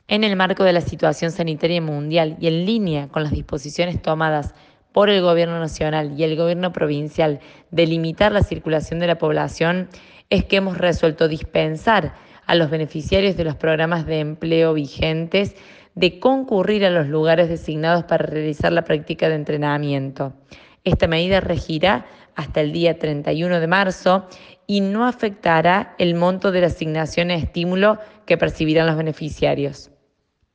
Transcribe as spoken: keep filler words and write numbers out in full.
En el marco de la situación sanitaria mundial y en línea con las disposiciones tomadas por el Gobierno nacional y el Gobierno provincial de limitar la circulación de la población, es que hemos resuelto dispensar a los beneficiarios de los programas de empleo vigentes de concurrir a los lugares designados para realizar la práctica de entrenamiento. Esta medida regirá hasta el día treinta y uno de marzo y no afectará el monto de la asignación de estímulo que percibirán los beneficiarios.